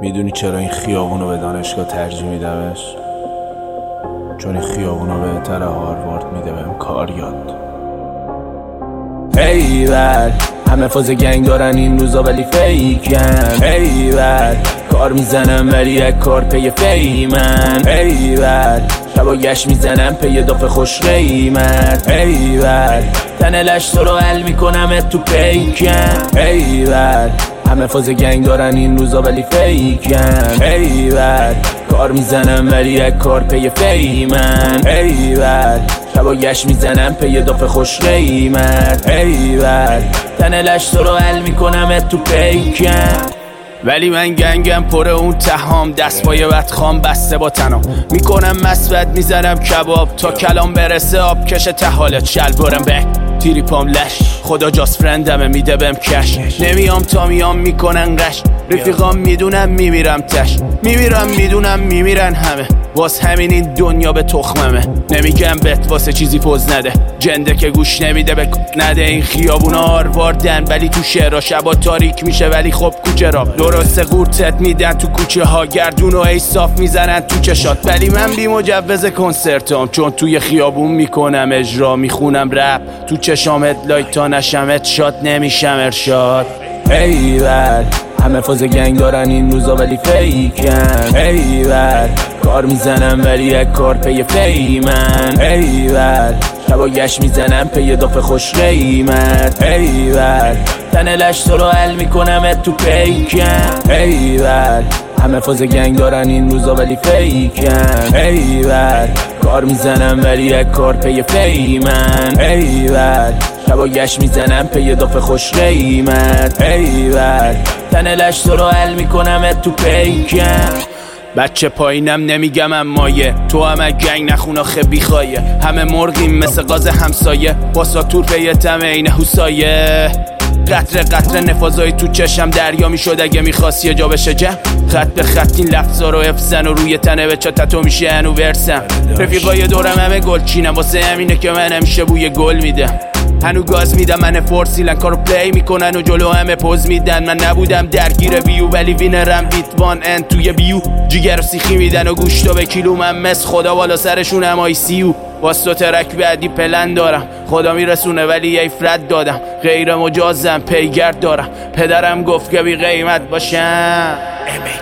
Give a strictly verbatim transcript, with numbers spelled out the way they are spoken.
میدونی چرا این خیابونو به دانشگاه ترجیح میدمش؟ چون این خیابونو بهتره هاروارد میده بهم کار یاد. ایول همه فاز گنگ دارن این روزا ولی فیکن. ایول کار میزنم ولی یک کار پی فیمن. ایول شبا گشت میزنم پی داف خوش قیمت. ایول تن لش تو رو حل میکنم تو پیکن. ایول همه فاز گنگ دارن این روزا ولی فیکن. ایول کار میزنم ولی یک کار پی فیمن. ایول شبا گشت میزنم پی داف خوش قیمت. ایول تن لش تو رو حل میکنم تو پیکن. ولی من گنگم پر اون تهام، دست پای بدخام بسته با تنام، میکنم مسود میزنم کباب تا کلام برسه آب کش تحالت شلوارم به تیری پام لش. خدا جاست فرندمه میده بهم کش، نمیام تا میام میکنن قش. رفیقام میدونم میمیرم تش، میمیرم میدونم میمیرن همه، واس همین این دنیا به تخممه. نمیگم بهت واسه چیزی پوز نده، جنده که گوش نمیده به نده. این خیابونا هارواردن ولی تو شهرها شبا تاریک میشه ولی خب کوچه را درسته قورتت میدن تو کوچه ها، گردون و ای صاف میزنن تو چشات. ولی من بی مجوز کنسرتام چون توی خیابون میکنم اجرا، میخونم رپ تو چشام هدلایت تا نشمت شاد نمیشم ارشاد. ایول همه فاز گنگ دارن این روزا ولی فیکن. ایول کار میزنم ولی یک کار پی فیمن. ایول شبا گشت میزنم پی داف خوش قیمت. ایول تن لش تو رو حل میکنم تو پیکن. ایول همه فاز گنگ دارن این روزا ولی فیکن. ایول کار میزنم ولی یک کار پی فیمن. ایول شبا گشت میزنم پی داف خوش قیمت. ایول تن لش تو رو حل میکنم تو پیکن. بچه پایینم نمیگم امایه، تو همه گنگ نخون آخه بیخوایه. همه مرغیم مثل غاز همسایه، باسا تور پیتم این حسایه. قطره قطره نفاذای تو چشم دریا میشد اگه میخواست یه جا بشه جمع. خط به خط این لفظا رو افزن و روی تنه به چتتو میشه انو ورسم. رفیقای دورم همه گل چینم، واسه همینه که من همیشه بوی گل میدم. هنو گاز میدم من فورسیلن کارو پلی میکنن و جلو همه پوز میدن. من نبودم درگیر بیو ولی وینرم بیت وان ان توی بیو. جیگر و سیخی میدن و گوشتو به کیلو، من مس خدا بالا سرشون هم آی سی یو. واسه ترک بعدی پلن دارم، خدا میرسونه ولی یه فرد دادم. غیر مجازم پیگرد دارم، پدرم گفت که بی قیمت باشم.